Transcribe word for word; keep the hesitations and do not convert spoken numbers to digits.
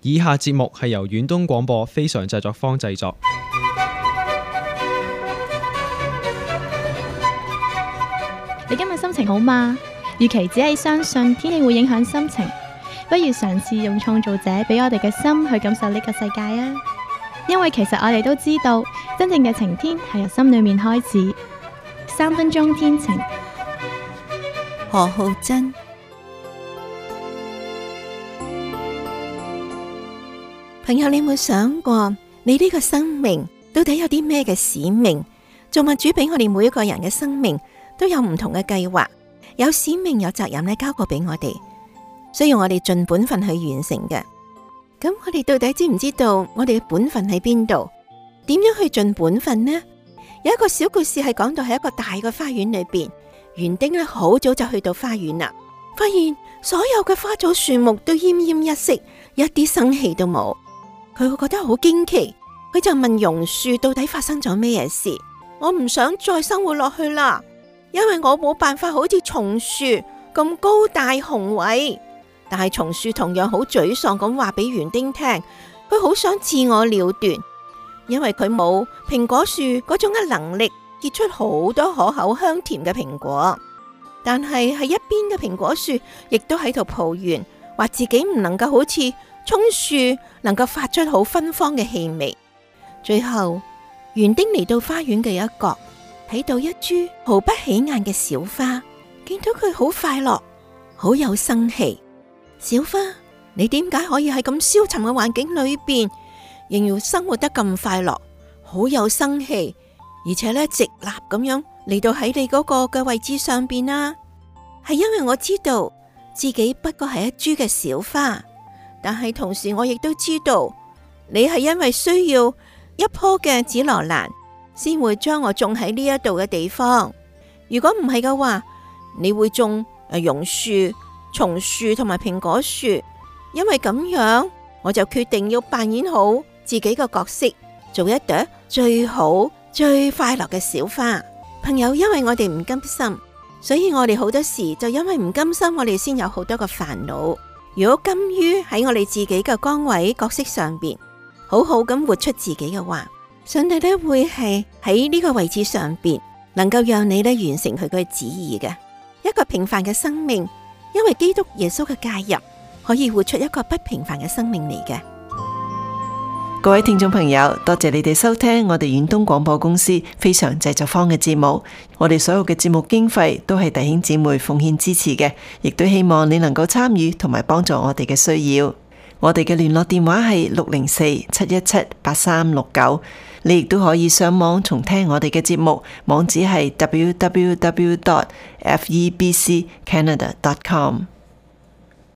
以下節目係由遠東廣播非常製作坊製作。 你今日心情好嗎？與其只係相信天氣會影響心情，不如嘗試用創造者俾我哋嘅心去感受呢個世界啊！因為其實我哋都知道，真正嘅晴天係由心裏面開始。三分鐘天晴， 何浩珍。朋友，你有冇想過，你呢個生命到底有啲咩嘅使命？造物主俾我哋每一個人嘅生命都有唔同嘅計劃，有使命有責任咧交過俾我哋，需要我哋盡本分去完成嘅。咁我哋到底知唔知道我哋嘅本分喺邊度？點樣去盡本分呢？有一個小故事係講到喺一個大嘅花園裏邊，園丁咧好早就去到花園啦，發現所有嘅花草樹木都奄奄一息，一啲生氣都冇。佢會覺得好驚奇，佢就問榕樹到底發生咗咩嘢事？我唔想再生活落去啦，因為我冇辦法好似松樹咁高大雄偉。但係松樹同樣好沮喪咁話俾園丁聽，佢好想自我了斷，因為佢冇蘋果樹嗰種嘅能力結出好多可口香甜嘅蘋果。但係喺一邊嘅蘋果樹亦都喺度抱怨，話自己唔能夠好似松樹能夠發出好芬芳嘅氣味。最後園丁嚟到花園嘅一角，睇到一株毫不起眼嘅小花，見到佢好快樂，好有生氣。小花，你點解可以喺咁消沉嘅環境裏邊，仍然生活得咁快樂，好有生氣，而且咧直立咁樣嚟到喺你嗰個嘅位置上邊啊？係因為我知道自己不過係一株嘅小花，但係同時我亦都知道你係因為需要一棵嘅紫羅蘭，先會將我種喺呢一度嘅地方。如果唔係嘅話，你會種誒榕樹、松樹同埋蘋果樹。因為咁樣，我就決定要扮演好自己嘅角色，做一朵最好、最快樂嘅小花。朋友，因為我哋唔甘心，所以我哋好多時就因為唔甘心，我哋先有好多個煩惱。如果甘於喺我哋自己嘅崗位角色上邊，好好咁活出自己嘅話，上帝咧會係喺呢個位置上邊，能夠讓你咧完成佢嘅旨意嘅。一個平凡嘅生命，因為基督耶穌嘅介入，可以活出一個不平凡嘅生命嚟嘅。 各位聽眾朋友，多謝你哋收聽我哋遠東廣播公司非常製作坊嘅節目。我哋所有嘅節目經費都係弟兄姊妹奉獻支持嘅，亦都希望你能夠參與同埋幫助我哋嘅需要。我哋嘅聯絡電話係六零四七一七八三六九，你亦都可以上網重聽我哋嘅節目，網址係 w w w dot f e b c canada dot com。